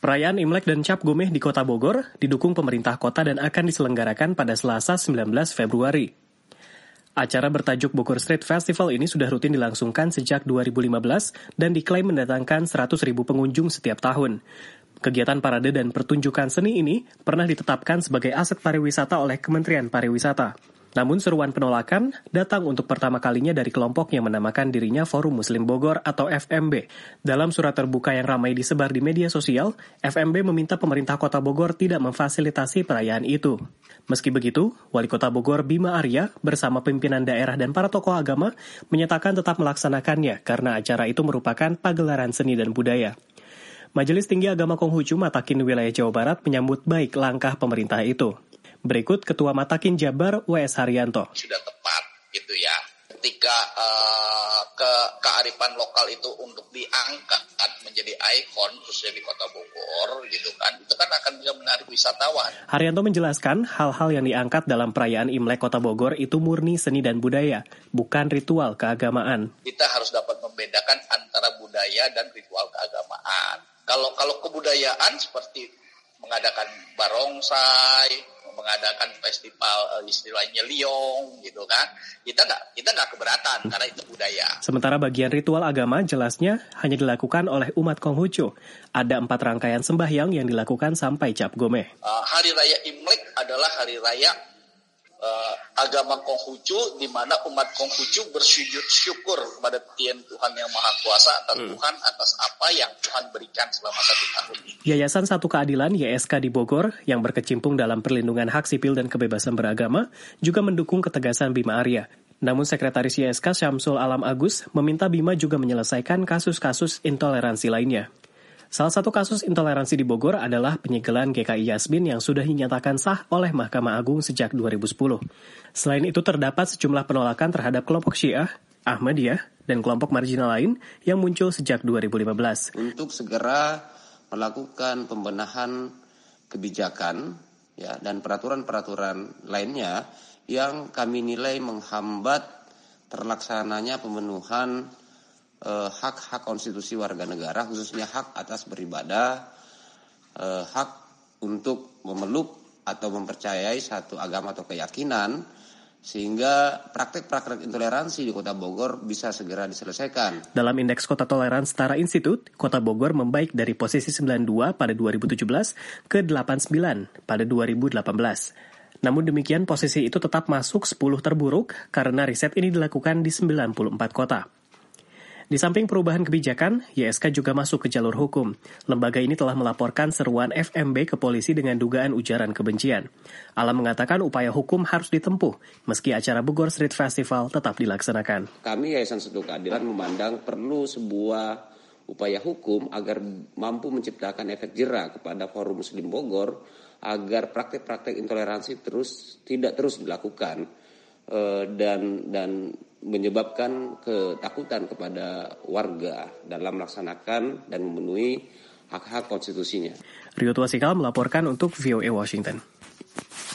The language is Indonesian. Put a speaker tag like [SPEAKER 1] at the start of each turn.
[SPEAKER 1] Perayaan Imlek dan Cap Gomeh di Kota Bogor didukung pemerintah kota dan akan diselenggarakan pada Selasa 19 Februari. Acara bertajuk Bogor Street Festival ini sudah rutin dilangsungkan sejak 2015 dan diklaim mendatangkan 100.000 pengunjung setiap tahun. Kegiatan parade dan pertunjukan seni ini pernah ditetapkan sebagai aset pariwisata oleh Kementerian Pariwisata. Namun seruan penolakan datang untuk pertama kalinya dari kelompok yang menamakan dirinya Forum Muslim Bogor atau FMB. Dalam surat terbuka yang ramai disebar di media sosial, FMB meminta pemerintah Kota Bogor tidak memfasilitasi perayaan itu. Meski begitu, Wali Kota Bogor Bima Arya bersama pimpinan daerah dan para tokoh agama menyatakan tetap melaksanakannya karena acara itu merupakan pagelaran seni dan budaya. Majelis Tinggi Agama Konghucu Matakin Wilayah Jawa Barat menyambut baik langkah pemerintah itu. Berikut Ketua Matakin Jabar W.S. Haryanto.
[SPEAKER 2] Sudah tepat gitu ya. Ketika kearifan lokal itu untuk diangkat menjadi ikon khususnya di Kota Bogor gitu kan, itu kan akan bisa menarik wisatawan.
[SPEAKER 1] Haryanto menjelaskan hal-hal yang diangkat dalam perayaan Imlek Kota Bogor itu murni seni dan budaya, bukan ritual keagamaan.
[SPEAKER 2] Kita harus dapat membedakan antara budaya dan ritual keagamaan. Kalau kebudayaan seperti mengadakan barongsai, mengadakan festival istilahnya liong gitu kan, kita nggak keberatan karena itu budaya.
[SPEAKER 1] Sementara bagian ritual agama jelasnya hanya dilakukan oleh umat Konghucu. Ada 4 rangkaian sembahyang yang dilakukan sampai Cap Gomeh.
[SPEAKER 2] Hari Raya Imlek adalah hari raya agama Konghucu, di mana umat Konghucu bersujud syukur kepada Tuhan Yang Maha Kuasa atas Tuhan atas apa yang Tuhan berikan selama 1 tahun ini.
[SPEAKER 1] Yayasan Satu Keadilan YSK di Bogor yang berkecimpung dalam perlindungan hak sipil dan kebebasan beragama juga mendukung ketegasan Bima Arya. Namun Sekretaris YSK Syamsul Alam Agus meminta Bima juga menyelesaikan kasus-kasus intoleransi lainnya. Salah satu kasus intoleransi di Bogor adalah penyegelan GKI Yasmin yang sudah dinyatakan sah oleh Mahkamah Agung sejak 2010. Selain itu terdapat sejumlah penolakan terhadap kelompok Syiah, Ahmadiyah, dan kelompok marginal lain yang muncul sejak 2015.
[SPEAKER 3] Untuk segera melakukan pembenahan kebijakan ya, dan peraturan-peraturan lainnya yang kami nilai menghambat terlaksananya pemenuhan hak-hak konstitusi warga negara, khususnya hak atas beribadah, hak untuk memeluk atau mempercayai satu agama atau keyakinan, sehingga praktek-praktek intoleransi di Kota Bogor bisa segera diselesaikan.
[SPEAKER 1] Dalam Indeks Kota Toleran Setara Institut, Kota Bogor membaik dari posisi 92 pada 2017 ke 89 pada 2018. Namun demikian posisi itu tetap masuk 10 terburuk karena riset ini dilakukan di 94 kota. Di samping perubahan kebijakan, YSK juga masuk ke jalur hukum. Lembaga ini telah melaporkan seruan FMB ke polisi dengan dugaan ujaran kebencian. Alam mengatakan upaya hukum harus ditempuh, meski acara Bogor Street Festival tetap dilaksanakan.
[SPEAKER 3] Kami Yayasan Satu Keadilan memandang perlu sebuah upaya hukum agar mampu menciptakan efek jera kepada Forum Muslim Bogor, agar praktek-praktek intoleransi tidak terus dilakukan dan menyebabkan ketakutan kepada warga dalam melaksanakan dan memenuhi hak-hak konstitusinya.
[SPEAKER 1] Rio Tuasikal melaporkan untuk VOA Washington.